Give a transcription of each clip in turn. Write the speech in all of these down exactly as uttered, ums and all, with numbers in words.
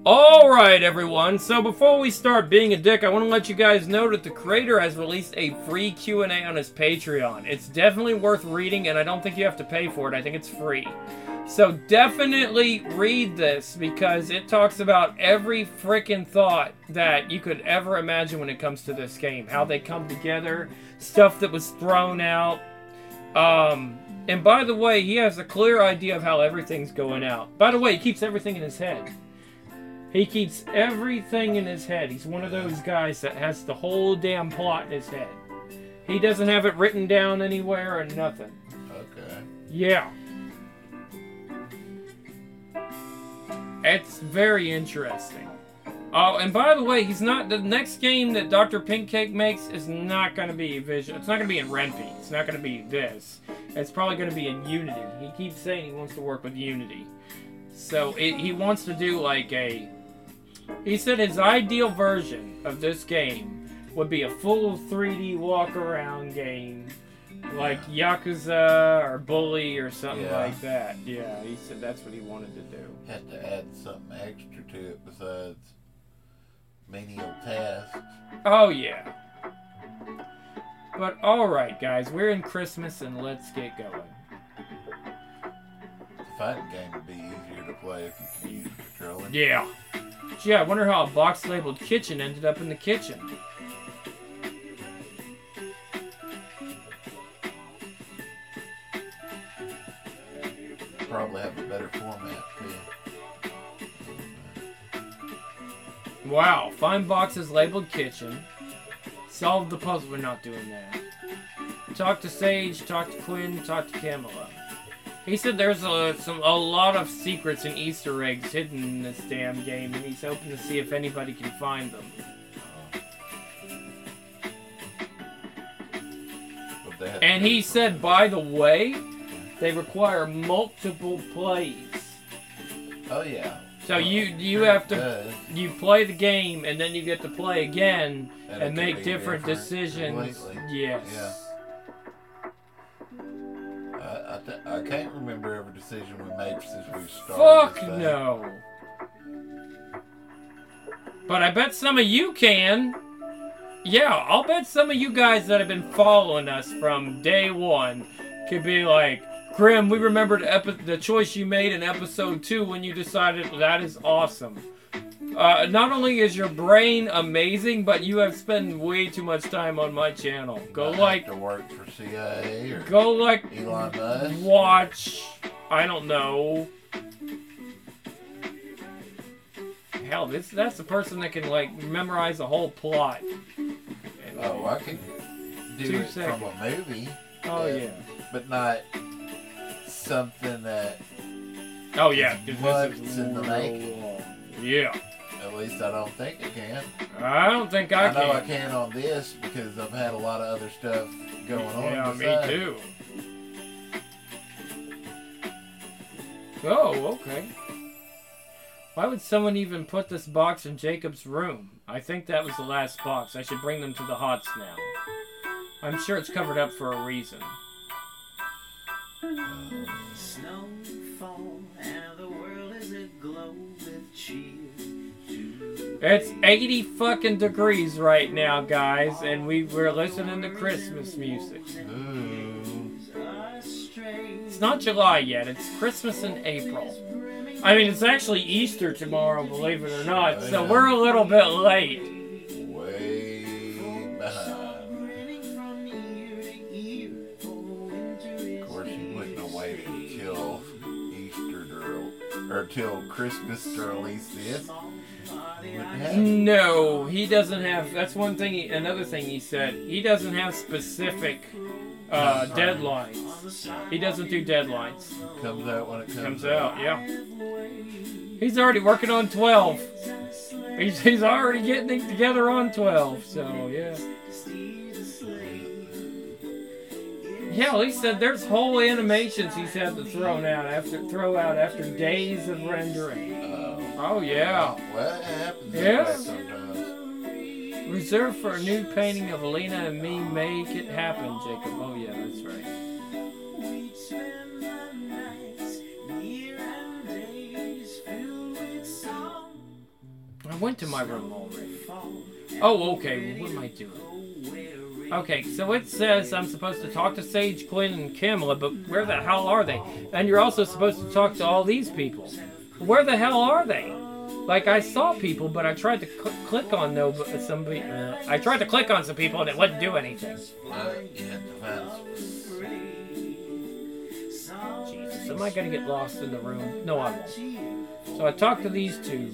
Alright everyone, so before we start being a dick, I want to let you guys know that the creator has released a free Q and A on his Patreon. It's definitely worth reading, and I don't think you have to pay for it. I think it's free. So definitely read this, because it talks about every freaking thought that you could ever imagine when it comes to this game. How they come together, stuff that was thrown out. Um, and by the way, he has a clear idea of how everything's going out. By the way, he keeps everything in his head. He keeps everything in his head. He's one of those guys that has the whole damn plot in his head. He doesn't have it written down anywhere or nothing. Okay. Yeah. It's very interesting. Oh, and by the way, he's not... The next game that Doctor Pinkcake makes is not going to be Vision. It's not going to be in Ren'Py. It's not going to be this. It's probably going to be in Unity. He keeps saying he wants to work with Unity. So, it, he wants to do like a... He said his ideal version of this game would be a full three D walk-around game. Like Yakuza or Bully or something Yeah. like that. Yeah, he said that's what he wanted to do. Had to add something extra to it besides menial tasks. Oh, yeah. But alright, guys. We're in Christmas and let's get going. The fighting game would be easier to play if you can use the controller. Yeah. Gee, I wonder how a box labeled kitchen ended up in the kitchen. Probably have a better format too. Wow. Find boxes labeled kitchen. Solve the puzzle. We're not doing that. Talk to Sage, talk to Quinn, talk to Camilla. He said there's a, some, a lot of secrets and Easter eggs hidden in this damn game, and he's hoping to see if anybody can find them. Uh, and he said, by the way, they require multiple plays. Oh yeah. So well, you you have to does. you play the game, and then you get to play again And and, it can make be different, different decisions. completely. Yes. Yeah. I, I, th I can't remember every decision we made since we started. Fuck this thing. no. But I bet some of you can. Yeah, I'll bet some of you guys that have been following us from day one could be like, Grim, we remembered epi the choice you made in episode two when you decided that is awesome. Uh, not only is your brain amazing, but you have spent way too much time on my channel. Go I like, have to work for C I A or go like, Elon Musk. watch, I don't know. Hell, this that's the person that can like memorize a whole plot. And, Oh, I could do Two it seconds. from a movie. oh uh, yeah. But not something that, Oh yeah. 'cause this months is in the real making. long. Yeah. at least I don't think I can. I don't think I, I know can. I can on this because I've had a lot of other stuff going on. Yeah, me beside. too. Oh, okay. Why would someone even put this box in Jacob's room? I think that was the last box. I should bring them to the Hots now. I'm sure it's covered up for a reason. Snowfall and the world is aglow with cheer. It's eighty fucking degrees right now, guys, and we we're listening to Christmas music. Ooh. It's not July yet. It's Christmas in April. I mean, it's actually Easter tomorrow, believe it or not. So we're a little bit late. Way behind. Of course, you wouldn't have waited until Easter to, or till Christmas to release this. Wouldn't have. No, he doesn't have. That's one thing. He, another thing he said. He doesn't have specific uh, deadlines. He doesn't do deadlines. Comes out when it comes, Comes out, yeah. He's already working on twelve. He's he's already getting it together on twelve. So yeah. Yeah, he said there's whole animations he's had to throw out after throw out after days of rendering. Uh, Oh yeah. well, it happens that Yeah. way sometimes. Reserved for a new painting of Alina and me. Make it happen, Jacob. Oh yeah, that's right. went to my room already. Oh, okay. Well, what am I doing? Okay, so it says I'm supposed to talk to Sage, Quinn, and Kamala, but where the hell are they? And you're also supposed to talk to all these people. Where the hell are they? Like, I saw people, but I tried to cl click on no, somebody. Uh, I tried to click on some people, and it wouldn't do anything. Well, you had to find some. Jesus, am I gonna get lost in the room? No, I won't. So I talked to these two.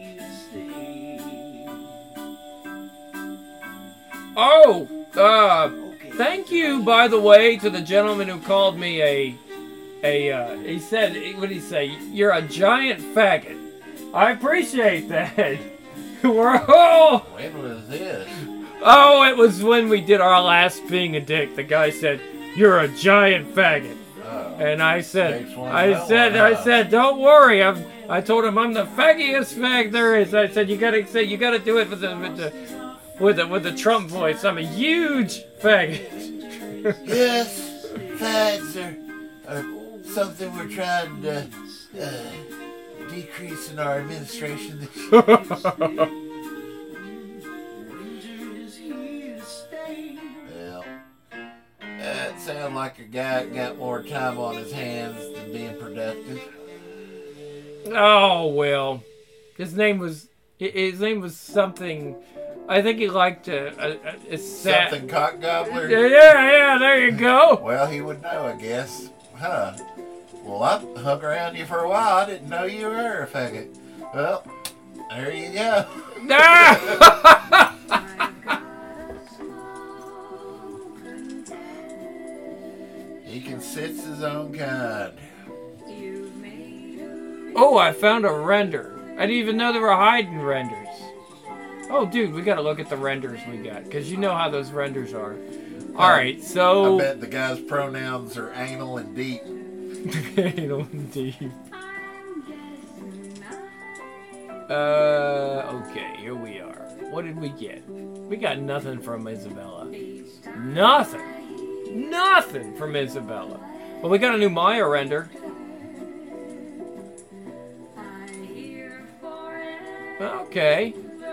Oh, uh, thank you, by the way, to the gentleman who called me a, a, uh, he said, what did he say? You're a giant faggot. I appreciate that. We're, oh! When was this? Oh, it was when we did our last Being a Dick. The guy said, you're a giant faggot. Oh. And I said, Takes one I to know said, one, I huh? said, don't worry. I'm, I told him I'm the faggiest fag there is. I said, you gotta say, you gotta do it with the, with the, with the, with the Trump voice. I'm a huge faggot. Yes, fags are, are something we're trying to uh, decrease in our administration this year. Well, that sounds like a guy that got more time on his hands than being productive. Oh well, his name was his name was something. I think he liked a, a, a, a sat. Something cock gobbler? Yeah, yeah, yeah. There you go. Well, he would know, I guess. Huh. Well, I hung around you for a while. I didn't know you were a faggot. Well, there you go. Ah! He can sense his own kind. Oh, I found a render. I didn't even know they were hiding renders. Oh, dude, we gotta look at the renders we got, because you know how those renders are. Alright, so... I bet the guy's pronouns are anal and deep. Anal and deep. Uh, okay, here we are. What did we get? We got nothing from Isabella. Nothing. Nothing from Isabella. But we got a new Maya render. Okay.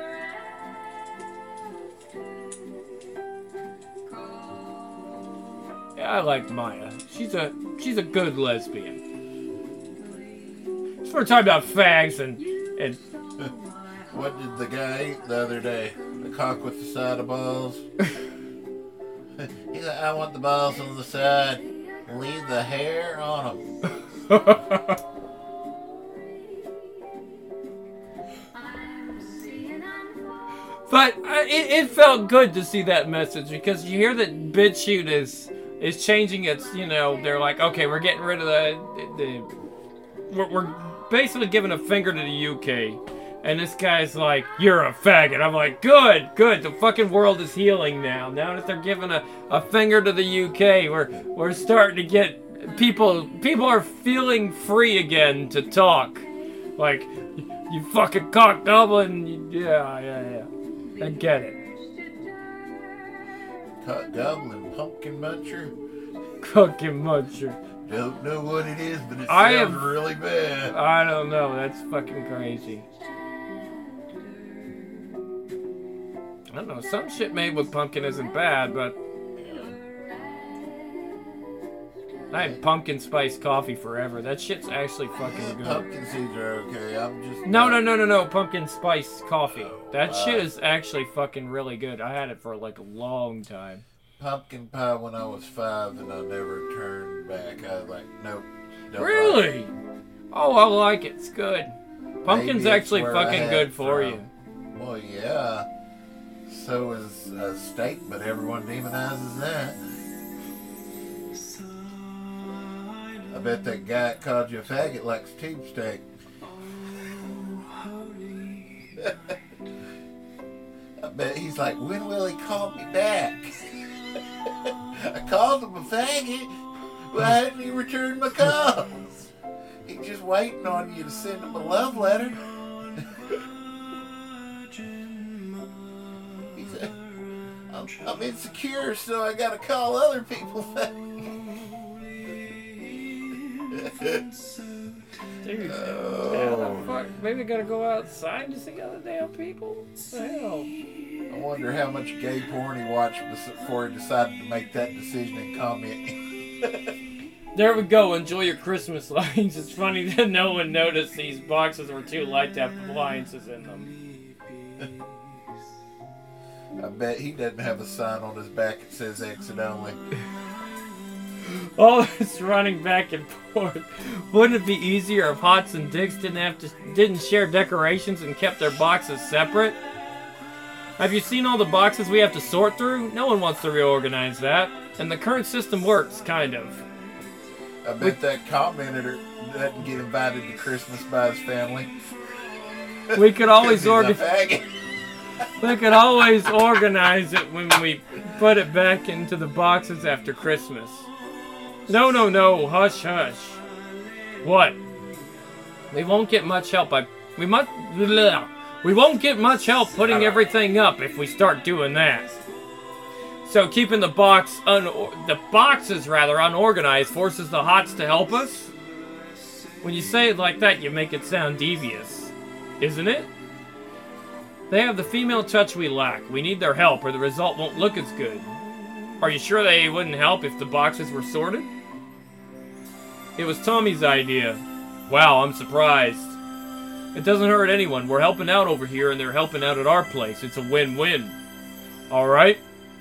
Yeah, I like Maya. She's a she's a good lesbian. So we're talking about fags and and What did the guy eat the other day? The cock with the side of balls? He's like, I want the balls on the side. Leave the hair on them. But uh, it, it felt good to see that message, because you hear that BitChute is is changing its, you know, they're like, okay, we're getting rid of the, the we're, we're basically giving a finger to the U K. And this guy's like, you're a faggot. I'm like, good, good. The fucking world is healing now. Now that they're giving a, a finger to the U K, we're we're starting to get people people are feeling free again to talk. Like, you fucking cock goblin. Yeah, yeah, yeah. I get it. Cock goblin, pumpkin muncher. Cooking muncher. Don't know what it is, but it I sounds have- really bad. I don't know. That's fucking crazy. I don't know. Some shit made with pumpkin isn't bad, but I had pumpkin spice coffee forever. That shit's actually fucking good. Pumpkin seeds are okay. I'm just No, no, no, no, no. Pumpkin spice coffee. That shit is actually fucking really good. I had it for like a long time. Pumpkin pie when I was five, and I never turned back. I was like, nope. don't like Really? it. Oh, I like it. It's good. Pumpkin's Maybe it's actually where I fucking had good for from. you. Well, yeah. So is a steak, but everyone demonizes that. I bet that guy that called you a faggot likes tube steak. I bet he's like, when will he call me back? I called him a faggot. Why hadn't he returned my calls? He's just waiting on you to send him a love letter. He's like, I'm, I'm insecure, so I gotta call other people faggot. Dude, Oh. how the fuck? Maybe I gotta go outside to see other damn people? Hell. I wonder how much gay porn he watched before he decided to make that decision and comment. There we go. Enjoy your Christmas lights. It's funny that no one noticed these boxes were too light to have appliances in them. I bet he doesn't have a sign on his back that says exit only. All this running back and forth. Wouldn't it be easier if Hots and Dicks didn't have to didn't share decorations and kept their boxes separate? Have you seen all the boxes we have to sort through? No one wants to reorganize that. And the current system works, kind of. I bet that commenter doesn't get invited to Christmas by his family. We could always 'Cause he's a organize. faggot. We could always organize it when we put it back into the boxes after Christmas. No, no, no. Hush, hush. What? We won't get much help by... We must... We won't get much help putting everything up if we start doing that. So keeping the box... Un the boxes, rather, unorganized forces the Hots to help us? When you say it like that, you make it sound devious. Isn't it? They have the female touch we lack. We need their help or the result won't look as good. Are you sure they wouldn't help if the boxes were sorted? It was Tommy's idea. Wow, I'm surprised. It doesn't hurt anyone. We're helping out over here and they're helping out at our place. It's a win-win. Alright?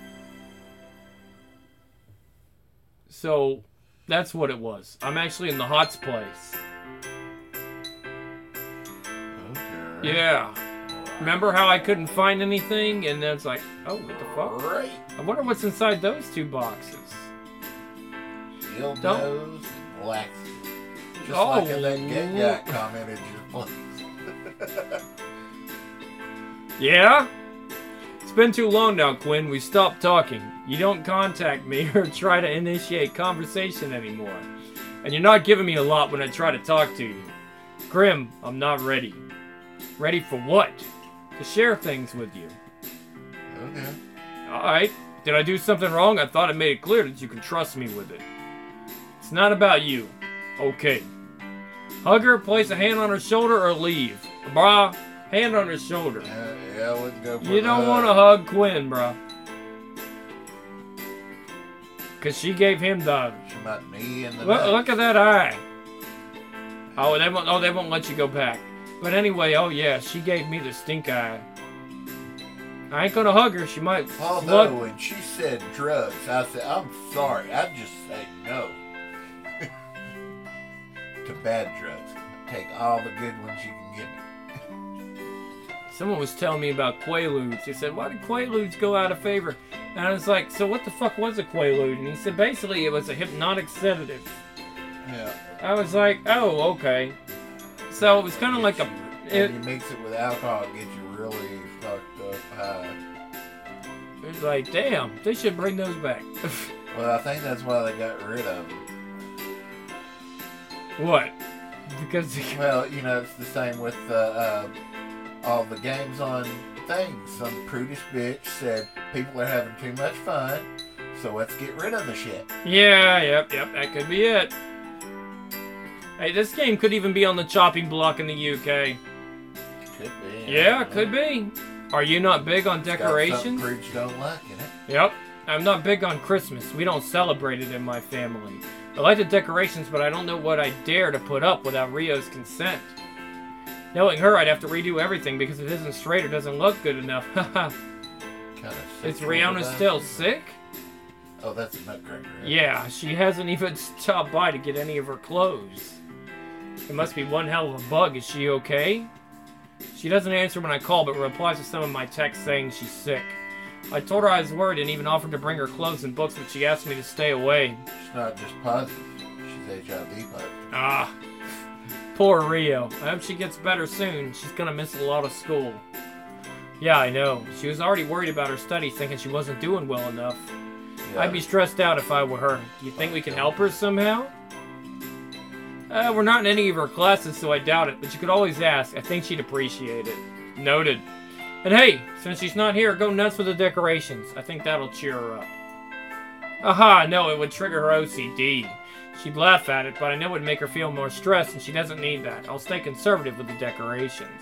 So, that's what it was. I'm actually in the Hots place. Okay. Yeah. Remember how I couldn't find anything? And then it's like, oh, what the fuck? Right. I wonder what's inside those two boxes. Dildos and blacks. Just Oh. like in that gay guy commented your place. Yeah? It's been too long now, Quinn. We stopped talking. You don't contact me or try to initiate conversation anymore. And you're not giving me a lot when I try to talk to you. Grim, I'm not ready. Ready for what? To share things with you. Okay. Alright. Did I do something wrong? I thought I made it clear that you can trust me with it. It's not about you. Okay. Hug her, place a hand on her shoulder, or leave. Brah, hand on her shoulder. Yeah, yeah, I wouldn't go for You the don't hug. want to hug Quinn, brah. Because she gave him the... She might knee in the Look, neck. look at that eye. Oh, they won't, oh, they won't let you go back. But anyway, oh yeah, she gave me the stink eye. I ain't gonna hug her. She might Although slug- when she said drugs, I said, I'm sorry. I'd just say no. To bad drugs. Take all the good ones you can get. Someone was telling me about Quaaludes. He said, why did Quaaludes go out of favor? And I was like, so what the fuck was a Quaalude? And he said, basically, it was a hypnotic sedative. Yeah. I was like, oh, okay. So it was kind of like a... It, When you mix it with alcohol, it gets you really fucked up high. it was like, damn, they should bring those back. Well, I think that's why they got rid of them. What? Because... Well, you know, it's the same with uh, uh, all the games on things. Some prudish bitch said people are having too much fun, so let's get rid of the shit. Yeah, yep, yep, that could be it. Hey, this game could even be on the chopping block in the U K. Could be. Yeah, could be. Are you not big on It's got decorations? something prudes don't like in it. Yep. I'm not big on Christmas. We don't celebrate it in my family. I like the decorations, but I don't know what I dare to put up without Rio's consent. Knowing her, I'd have to redo everything because it isn't straight or doesn't look good enough. Haha. Kind of. Is Rihanna still sick? Oh, that's a nutcracker. right? Yeah, she hasn't even stopped by to get any of her clothes. It must be one hell of a bug. Is she okay? She doesn't answer when I call, but replies to some of my texts saying she's sick. I told her I was worried and even offered to bring her clothes and books, but she asked me to stay away. She's not just positive. She's H I V positive. Ah, poor Rio. I hope she gets better soon. She's gonna miss a lot of school. Yeah, I know. She was already worried about her studies, thinking she wasn't doing well enough. Yeah. I'd be stressed out if I were her. Do you think we can help her somehow? Uh, we're not in any of her classes, so I doubt it, but you could always ask. I think she'd appreciate it. Noted. And hey, since she's not here, go nuts with the decorations. I think that'll cheer her up. Aha, no, it would trigger her O C D. She'd laugh at it, but I know it would make her feel more stressed, and she doesn't need that. I'll stay conservative with the decorations.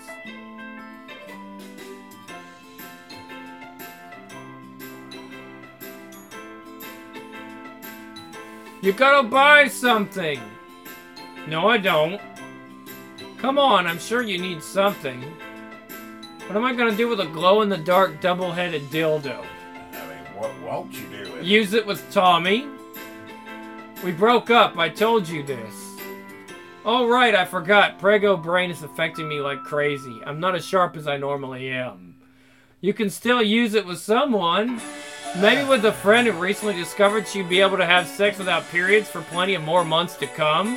You gotta buy something! No, I don't. Come on, I'm sure you need something. What am I gonna do with a glow-in-the-dark double-headed dildo? I mean, what won't you do with it? Use it with Tommy? We broke up, I told you this. Oh right, I forgot. Prego brain is affecting me like crazy. I'm not as sharp as I normally am. You can still use it with someone. Maybe with a friend who recently discovered she'd be able to have sex without periods for plenty of more months to come.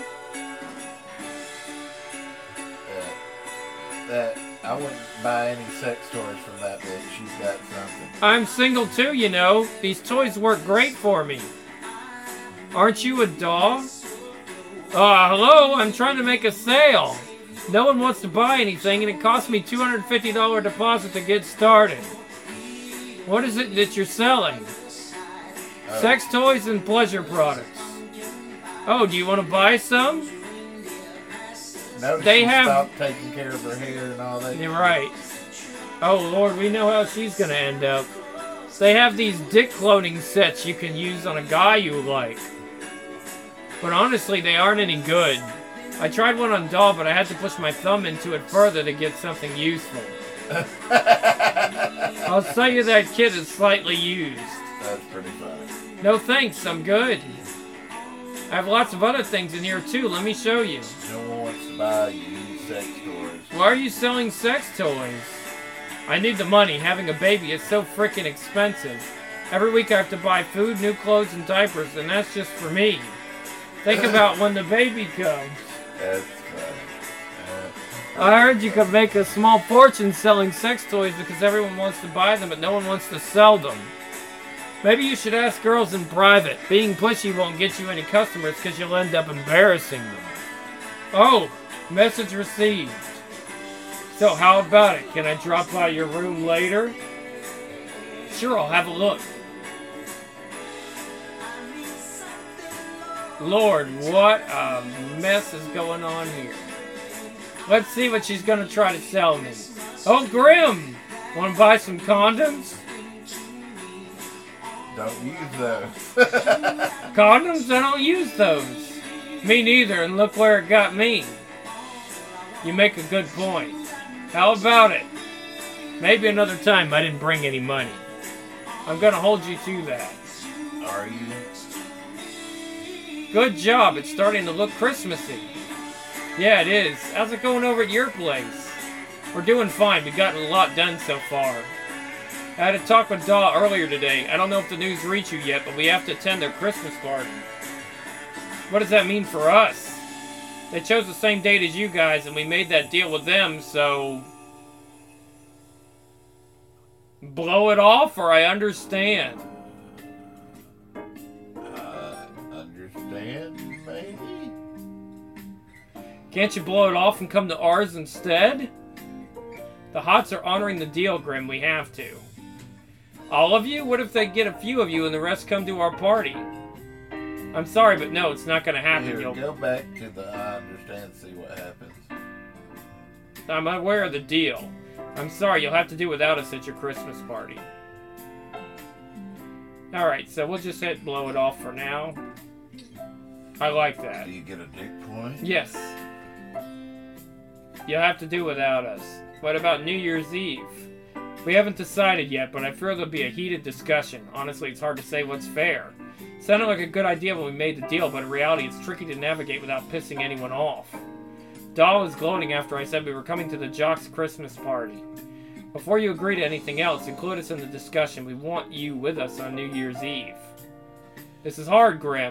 Uh, that I wouldn't buy any sex toys from that bitch. She's got something. I'm single too, you know. These toys work great for me. Aren't you a dog? Uh, hello, I'm trying to make a sale. No one wants to buy anything, and it cost me two hundred fifty dollars deposit to get started. What is it that you're selling? Oh. Sex toys and pleasure products. Oh, do you want to buy some? Notice They she have- stopped taking care of her hair and all that. You're right. Oh, Lord, we know how she's going to end up. They have these dick cloning sets you can use on a guy you like. But honestly, they aren't any good. I tried one on Doll, but I had to push my thumb into it further to get something useful. I'll sell you that kit is slightly used. That's pretty funny. No thanks, I'm good. I have lots of other things in here too, let me show you. No one wants to buy used sex toys. Why are you selling sex toys? I need the money, having a baby is so freaking expensive. Every week I have to buy food, new clothes, and diapers, and that's just for me. Think about when the baby comes. That's funny. Uh, I heard you could make a small fortune selling sex toys because everyone wants to buy them, but no one wants to sell them. Maybe you should ask girls in private. Being pushy won't get you any customers because you'll end up embarrassing them. Oh, message received. So how about it? Can I drop by your room later? Sure, I'll have a look. Lord, what a mess is going on here. Let's see what she's gonna try to sell me. Oh, Grim! Wanna buy some condoms? don't use those. Condoms? I don't use those. Me neither, and look where it got me. You make a good point. How about it? Maybe another time I didn't bring any money. I'm gonna hold you to that. Are you? Good job, it's starting to look Christmassy. Yeah, it is. How's it going over at your place? We're doing fine, we've gotten a lot done so far. I had a talk with Daw earlier today. I don't know if the news reached you yet, but we have to attend their Christmas party. What does that mean for us? They chose the same date as you guys, and we made that deal with them, so... Blow it off, or I understand. Uh, understand, maybe? Can't you blow it off and come to ours instead? The Hots are honoring the deal, Grim. We have to. All of you? What if they get a few of you and the rest come to our party? I'm sorry, but no, it's not going to happen. Here, You'll... go back to the I understand, see what happens. I'm aware of the deal. I'm sorry, you'll have to do without us at your Christmas party. Alright, so we'll just hit blow it off for now. I like that. Do you get a dick point? Yes. You'll have to do without us. What about New Year's Eve? We haven't decided yet, but I fear there'll be a heated discussion. Honestly, it's hard to say what's fair. Sounded like a good idea when we made the deal, but in reality it's tricky to navigate without pissing anyone off. Doll was gloating after I said we were coming to the Jocks Christmas party. Before you agree to anything else, include us in the discussion. We want you with us on New Year's Eve. This is hard, Grim.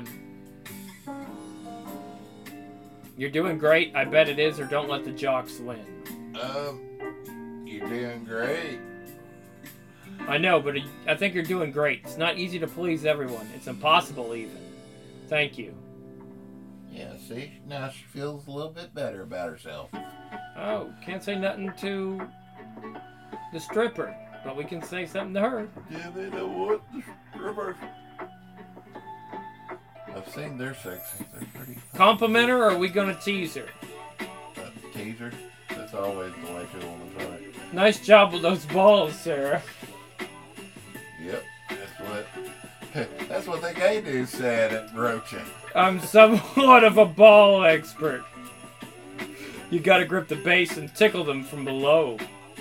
You're doing great. I bet it is, or don't let the Jocks win. Um, you're doing great. I know, but I think you're doing great. It's not easy to please everyone. It's impossible, even. Thank you. Yeah, see? Now she feels a little bit better about herself. Oh, can't say nothing to the stripper, but we can say something to her. Yeah, they don't want the stripper. I've seen their sex scenes. They're pretty fun. Compliment her, or are we gonna tease her? Uh, teaser. That's always the way to them, right? Nice job with those balls, Sarah. Yep. That's what. That's what the gay dude said at Rocha. I'm somewhat of a ball expert. You gotta grip the base and tickle them from below.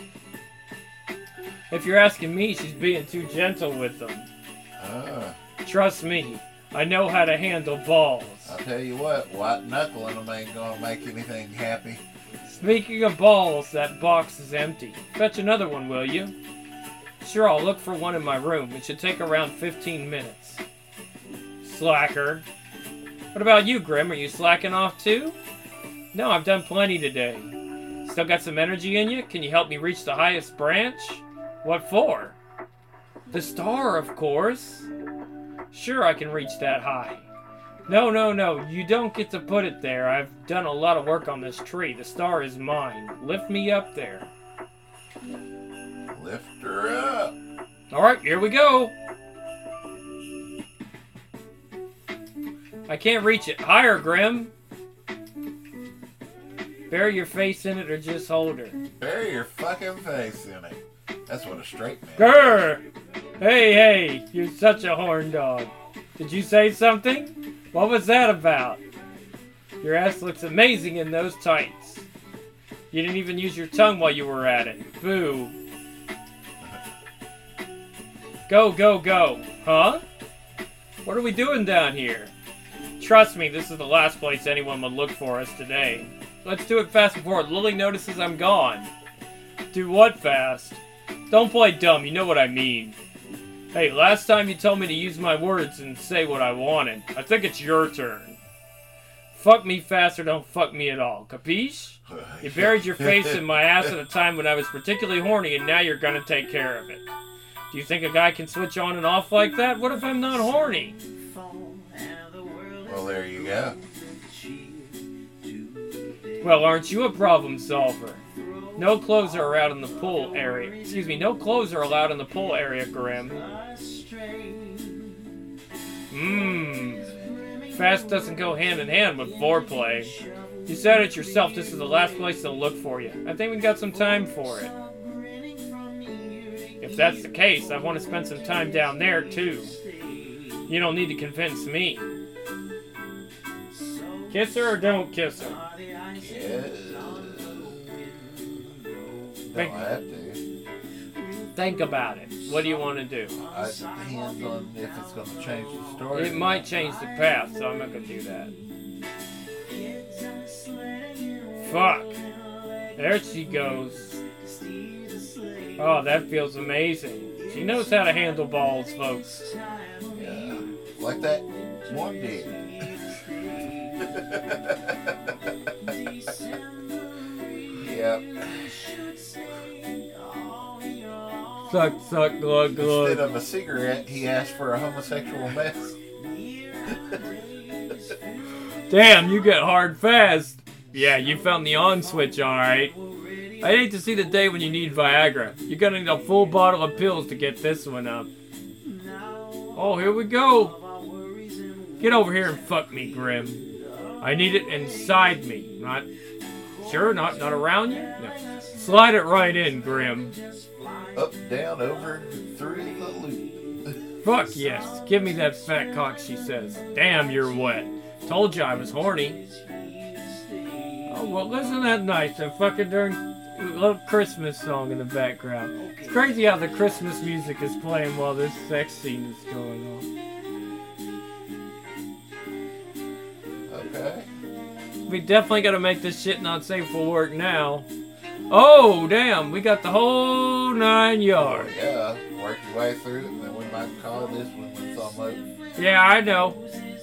If you're asking me, she's being too gentle with them. Ah. Trust me, I know how to handle balls. I'll tell you what, white knuckling them ain't gonna make anything happy. Speaking of balls, that box is empty. Fetch another one, will you? Sure, I'll look for one in my room. It should take around fifteen minutes. Slacker. What about you, Grim? Are you slacking off too? No, I've done plenty today. Still got some energy in you? Can you help me reach the highest branch? What for? The star, of course. Sure, I can reach that high. No, no, no, you don't get to put it there. I've done a lot of work on this tree. The star is mine. Lift me up there. Lift her up. Alright, here we go. I can't reach it. Higher, Grim. Bury your face in it or just hold her. Bury your fucking face in it. That's what a straight man. Grr! Hey, hey, you're such a horn dog. Did you say something? What was that about? Your ass looks amazing in those tights. You didn't even use your tongue while you were at it. Boo. Go, go, go. Huh? What are we doing down here? Trust me, this is the last place anyone would look for us today. Let's do it fast before Lily notices I'm gone. Do what fast? Don't play dumb, you know what I mean. Hey, last time you told me to use my words and say what I wanted. I think it's your turn. Fuck me fast or don't fuck me at all, capiche? You buried your face in my ass at a time when I was particularly horny and now you're gonna take care of it. Do you think a guy can switch on and off like that? What if I'm not horny? Well, there you go. Well, aren't you a problem solver? No clothes are allowed in the pool area. Excuse me, no clothes are allowed in the pool area, Grim. Mmm. Fast doesn't go hand in hand with foreplay. You said it yourself, this is the last place they'll look for you. I think we got some time for it. If that's the case, I want to spend some time down there, too. You don't need to convince me. Kiss her or don't kiss her? Yeah. Think, Don't have to. think about it. What do you want to do? It depends on if it's going to change the story. It might change the path, so I'm not going to do that. Fuck. There she goes. Oh, that feels amazing. She knows how to handle balls, folks. Yeah. Like that one did. Yep. Suck, suck, glug, glug. Instead of a cigarette, he asked for a homosexual mess. Damn, you get hard fast. Yeah, you found the on switch, alright. I hate to see the day when you need Viagra. You're gonna need a full bottle of pills to get this one up. Oh, here we go. Get over here and fuck me, Grim. I need it inside me. Not... Sure, not, not around you? No. Slide it right in, Grim. Up, down, over, through the loop. Fuck yes. Give me that fat cock, she says. Damn, you're wet. Told you I was horny. Oh, well, isn't that nice? I'm fucking during a little Christmas song in the background. It's crazy how the Christmas music is playing while this sex scene is going on. Okay. We definitely gotta make this shit not safe for work now. Oh, damn, we got the whole nine yards. Yeah, work your way through it, and then we might call this one when it's almost. Yeah, I know.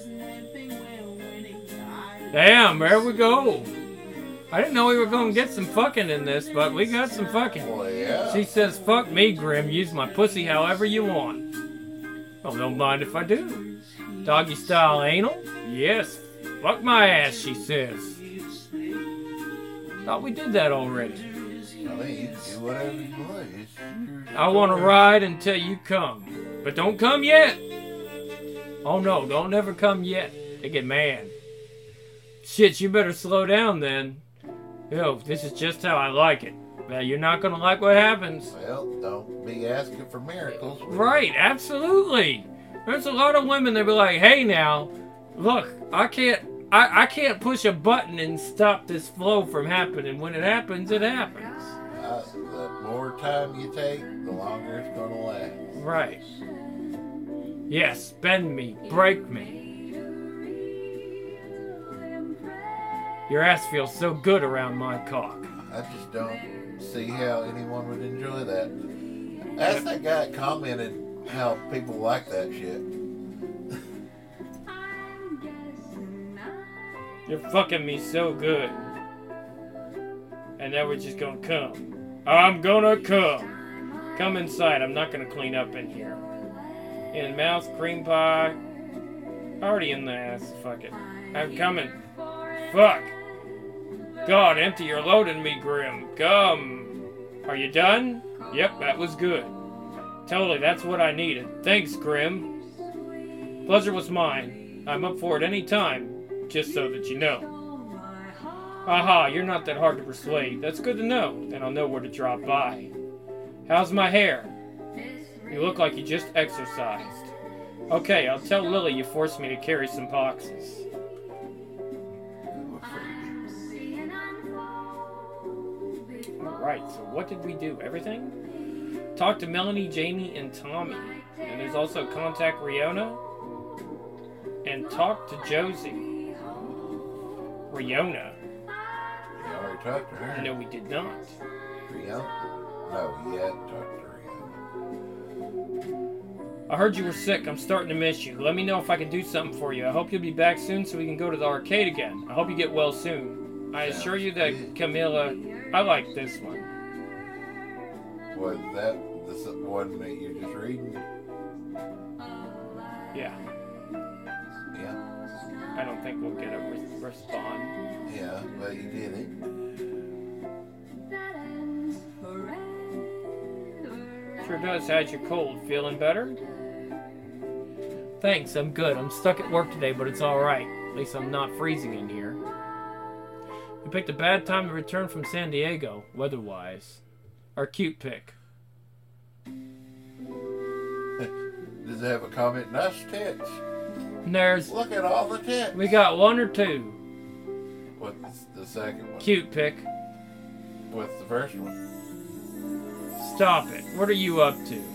Damn, there we go. I didn't know we were gonna get some fucking in this, but we got some fucking. Well, yeah. She says, fuck me, Grim, use my pussy however you want. Oh, don't mind if I do. Doggy style anal? Yes. Fuck my ass, she says. Thought we did that already. I mean, you can do whatever you want. It's I want to ride until you come. But don't come yet. Oh no, don't ever come yet. They get mad. Shit, you better slow down then. Yo, this is just how I like it. Now, you're not gonna like what happens. Well, don't be asking for miracles. Right, absolutely. There's a lot of women that be like, hey now, look, I can't I, I can't push a button and stop this flow from happening. When it happens, it happens. Uh, the more time you take, the longer it's gonna last. Right. Yes, bend me, break me. Your ass feels so good around my cock. I just don't see how anyone would enjoy that. Ask that guy that commented how people like that shit. You're fucking me so good. And now we're just gonna come. I'm gonna come. Come inside. I'm not gonna clean up in here. In mouth, cream pie. Already in the ass. Fuck it. I'm coming. Fuck. God, empty your load in me, Grim. Come. Are you done? Yep, that was good. Totally, that's what I needed. Thanks, Grim. Pleasure was mine. I'm up for it any time, just so that you know. Aha, you're not that hard to persuade. That's good to know. Then I'll know where to drop by. How's my hair? You look like you just exercised. Okay, I'll tell Lily you forced me to carry some boxes. Alright, so what did we do? Everything? Talk to Melanie, Jamie, and Tommy. And there's also contact Riona. And talk to Josie. Riona? You already talked to her. No, we did not. Rihanna? No, you hadn't talked to Rihanna. I heard you were sick. I'm starting to miss you. Let me know if I can do something for you. I hope you'll be back soon so we can go to the arcade again. I hope you get well soon. I assure you that Camilla, I like this one. Was that the one that you're just reading? Yeah. Yeah. I don't think we'll get a re- respond. Yeah, but you did it. Sure does. How's your cold? Feeling better? Thanks, I'm good. I'm stuck at work today, but it's alright. At least I'm not freezing in here. We picked a bad time to return from San Diego, weather-wise. Our cute pick. Does it have a comment? Nice tits. And there's... Look at all the tits. We got one or two. What's the second one? Cute pick. What's the first one? Stop it. What are you up to?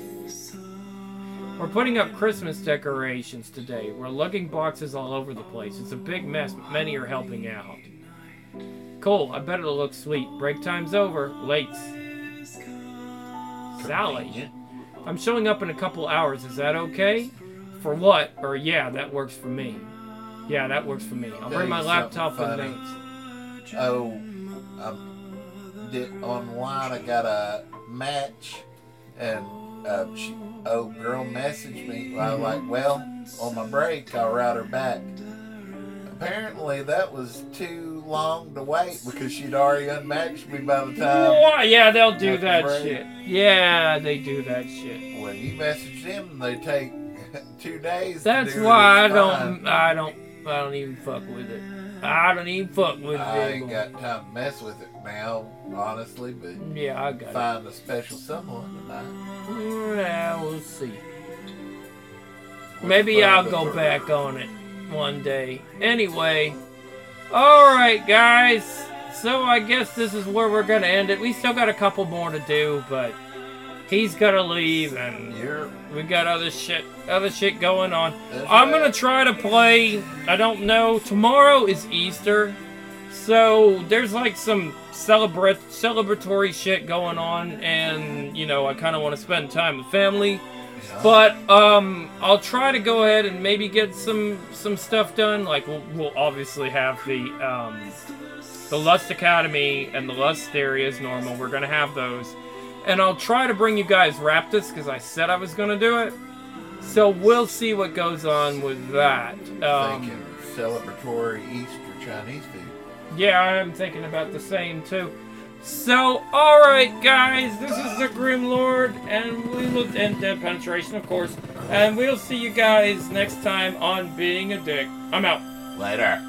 We're putting up Christmas decorations today. We're lugging boxes all over the place. It's a big mess, but many are helping out. Cool, I bet it'll look sweet. Break time's over. Lates. Sally. I'm showing up in a couple hours. Is that okay? For what? Or yeah, that works for me. Yeah, that works for me. I'll bring my laptop with notes. Oh, um, did, online I got a match, and uh, she, oh girl messaged me. I was like, well, on my break I'll write her back. Apparently that was too long to wait because she'd already unmatched me by the time. What? Yeah, they'll do After that break. shit. Yeah, they do that shit. When you message them, they take two days. That's to do why I it. It's don't, fine. I don't, I don't even fuck with it. I don't even fuck with it I ain't anymore. got time to mess with it now, honestly, but Yeah, I got find a special someone tonight. it. Yeah, we'll see. What's Maybe the I'll fun go with her? back on it one day. Anyway, alright guys, so I guess this is where we're gonna end it. We still got a couple more to do, but he's gotta leave and You're, we got other shit, other shit going on. That's I'm right. gonna try to play, I don't know, tomorrow is Easter, so there's like some celebrate, celebratory shit going on, and, you know, I kind of want to spend time with family. But um, I'll try to go ahead and maybe get some some stuff done. Like we'll, we'll obviously have the um, the Lust Academy and the Lust Theory as normal. We're gonna have those, and I'll try to bring you guys Raptus because I said I was gonna do it. So we'll see what goes on with that. Um, thinking celebratory Easter Chinese food. yeah, I'm thinking about the same too. So, alright guys, this is the Grim Lord, and we will end Dead Penetration, of course, and we'll see you guys next time on Being a Dick. I'm out. Later.